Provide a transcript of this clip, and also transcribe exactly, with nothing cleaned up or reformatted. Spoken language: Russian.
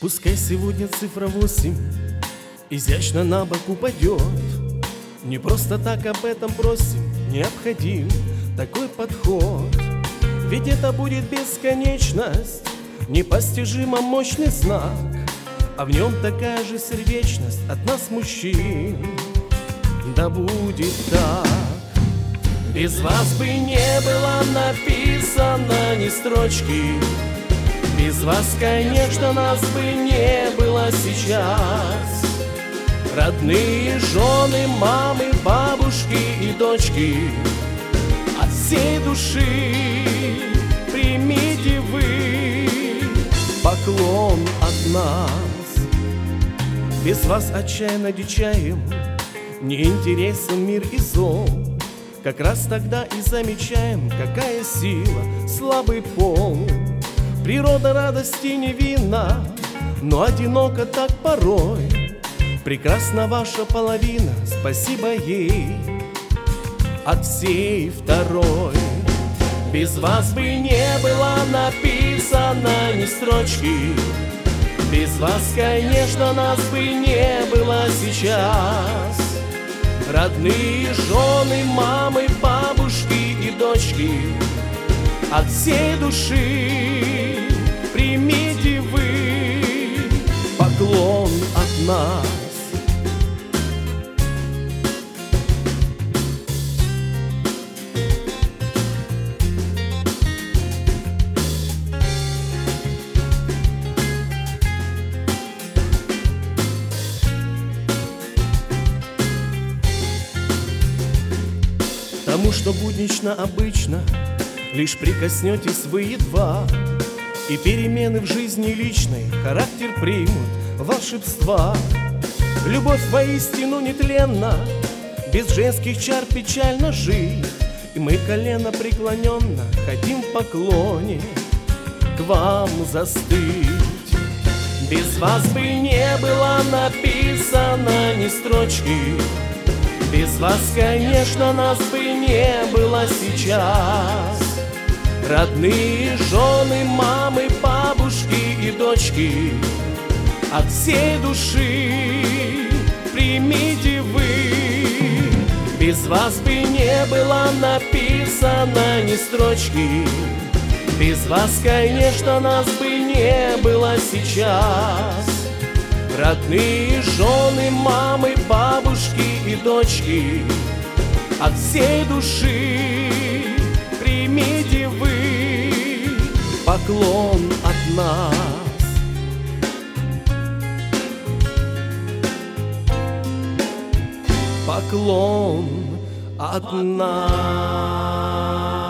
Пускай сегодня цифра восемь изящно на бок упадет. Не просто так об этом просим, необходим такой подход. Ведь это будет бесконечность, непостижимо мощный знак, а в нем такая же сердечность от нас, мужчин. Да будет так. Без вас бы не было написано ни строчки. Без вас, конечно, нас бы не было сейчас. Родные жены, мамы, бабушки и дочки, от всей души примите вы поклон от нас. Без вас отчаянно дичаем, неинтересен мир и зол. Как раз тогда и замечаем, какая сила слабый пол. Природа радости невинна, но одиноко так порой. Прекрасна ваша половина, спасибо ей от всей второй. Без вас бы не было написано ни строчки. Без вас, конечно, нас бы не было сейчас. Родные жены, мамы, бабушки и дочки, от всей души примите вы поклон от нас. Тому, что буднично обычно, лишь прикоснетесь вы едва, и перемены в жизни личной характер примут волшебства. Любовь воистину нетленна, без женских чар печально жить, и мы колено преклоненно хотим в поклоне к вам застыть. Без вас бы не было написано ни строчки. Без вас, конечно, нас бы не было сейчас. Родные жены, мамы, бабушки и дочки, от всей души примите вы. Без вас бы не было написано ни строчки. Без вас, конечно, нас бы не было сейчас. Родные жены, мамы, бабушки и дочки, от всей души примите вы поклон от нас. Поклон от нас.